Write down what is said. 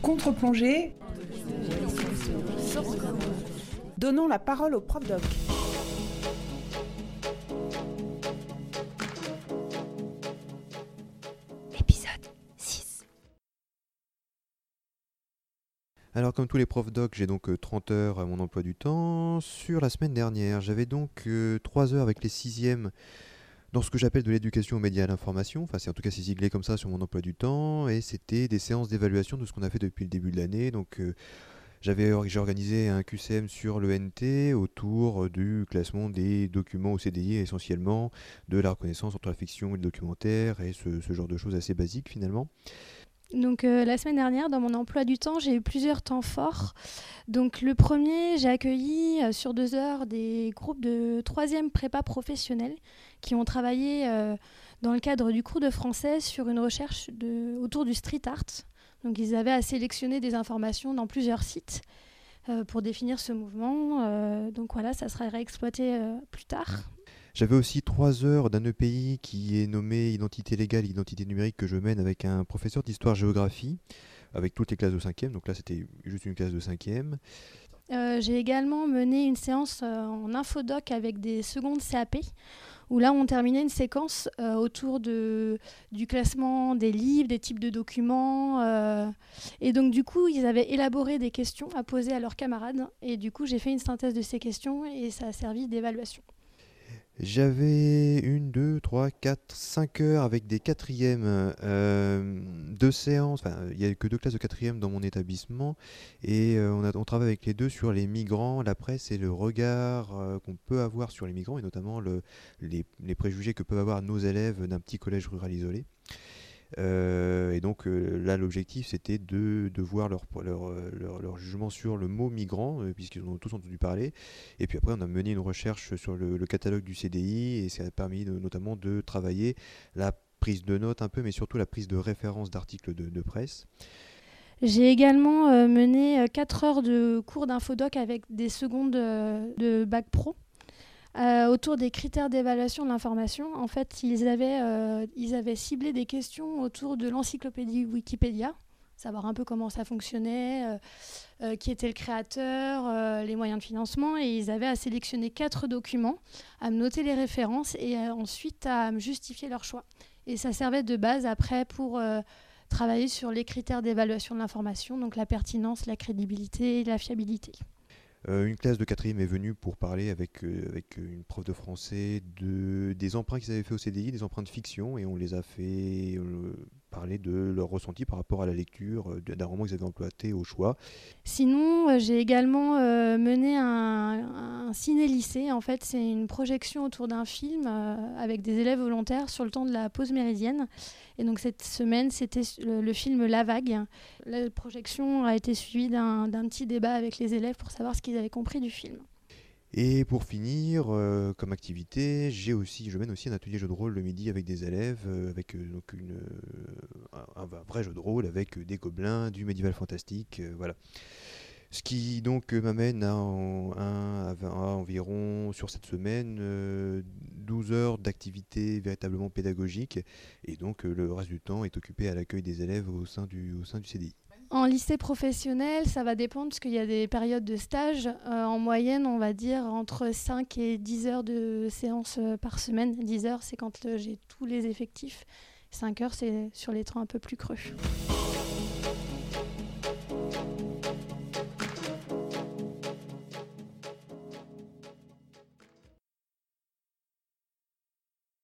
Contre-plongée. Donnons la parole au prof doc. Épisode 6. Alors comme tous les profs doc, j'ai donc 30 heures à mon emploi du temps. Sur la semaine dernière, j'avais donc 3 heures avec les 6e dans ce que j'appelle de l'éducation aux médias et à l'information. Enfin, c'est en tout cas c'est siglé comme ça sur mon emploi du temps. Et c'était des séances d'évaluation de ce qu'on a fait depuis le début de l'année. Donc j'ai organisé un QCM sur le NT autour du classement des documents au CDI, essentiellement de la reconnaissance entre la fiction et le documentaire et ce genre de choses assez basiques finalement. Donc la semaine dernière, dans mon emploi du temps, j'ai eu plusieurs temps forts. Donc le premier, j'ai accueilli sur 2 heures des groupes de 3e prépa professionnels qui ont travaillé dans le cadre du cours de français sur une recherche autour du street art. Donc ils avaient à sélectionner des informations dans plusieurs sites pour définir ce mouvement. Donc voilà, ça sera réexploité plus tard. J'avais aussi 3 heures d'un EPI qui est nommé Identité légale, identité numérique que je mène avec un professeur d'histoire-géographie, avec toutes les classes de 5e, donc là c'était juste une classe de 5e. J'ai également mené une séance en infodoc avec des secondes CAP, où là on terminait une séquence autour du classement des livres, des types de documents. Et donc du coup, ils avaient élaboré des questions à poser à leurs camarades. Et du coup, j'ai fait une synthèse de ces questions et ça a servi d'évaluation. J'avais 1, 2, 3, 4, 5 heures avec des 4e, 2 séances, enfin il n'y a que 2 classes de 4e dans mon établissement et on travaille avec les deux sur les migrants, la presse et le regard qu'on peut avoir sur les migrants et notamment les préjugés que peuvent avoir nos élèves d'un petit collège rural isolé. Et donc là l'objectif c'était de voir leur jugement sur le mot migrant puisqu'ils en ont tous entendu parler, et puis après on a mené une recherche sur le catalogue du CDI et ça a permis notamment de travailler la prise de notes un peu, mais surtout la prise de référence d'articles de presse. J'ai également mené 4 heures de cours d'infodoc avec des secondes de bac pro. Autour des critères d'évaluation de l'information, en fait, ils avaient ciblé des questions autour de l'encyclopédie Wikipédia, savoir un peu comment ça fonctionnait, qui était le créateur, les moyens de financement, et ils avaient à sélectionner 4 documents, à me noter les références et ensuite à me justifier leur choix. Et ça servait de base après pour travailler sur les critères d'évaluation de l'information, donc la pertinence, la crédibilité et la fiabilité. Une classe de 4e est venue pour parler avec une prof de français des emprunts qu'ils avaient fait au CDI, des emprunts de fiction, et on les a fait parler de leur ressenti par rapport à la lecture d'un roman qu'ils avaient emprunté au choix. Sinon, j'ai également mené un ciné-lycée. En fait, c'est une projection autour d'un film avec des élèves volontaires sur le temps de la pause méridienne. Et donc cette semaine, c'était le film La Vague. La projection a été suivie d'un petit débat avec les élèves pour savoir ce qu'ils avaient compris du film. Et pour finir, comme activité, je mène aussi un atelier jeu de rôle le midi avec des élèves, avec donc un vrai jeu de rôle avec des gobelins, du médiéval fantastique, voilà. Ce qui donc m'amène à environ, sur cette semaine, 12 heures d'activité véritablement pédagogique, et donc le reste du temps est occupé à l'accueil des élèves au sein du CDI. En lycée professionnel, ça va dépendre parce qu'il y a des périodes de stage. En moyenne, on va dire entre 5 et 10 heures de séance par semaine. 10 heures, c'est quand j'ai tous les effectifs. 5 heures, c'est sur les temps un peu plus creux.